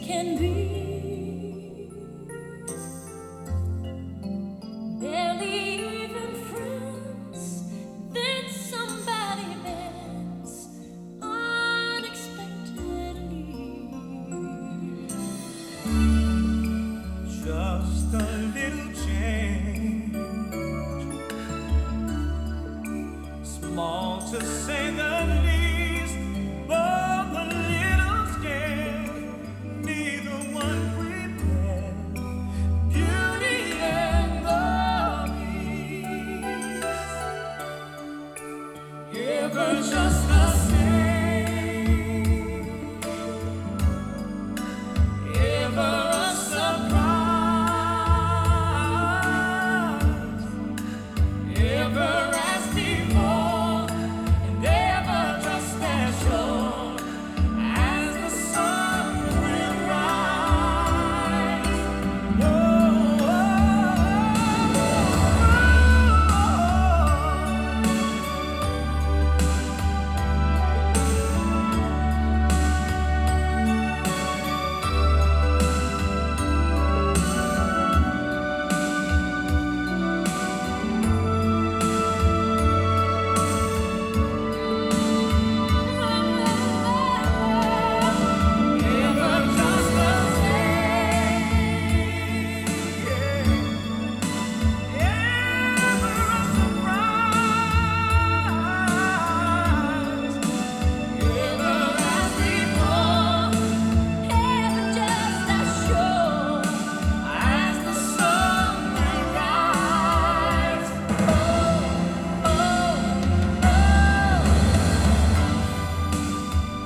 can be. Barely even friends, then somebody bends unexpectedly. Just a little change, small to say the least, but a little scared. Neither one prepared. Beauty and the Beast. Heaven's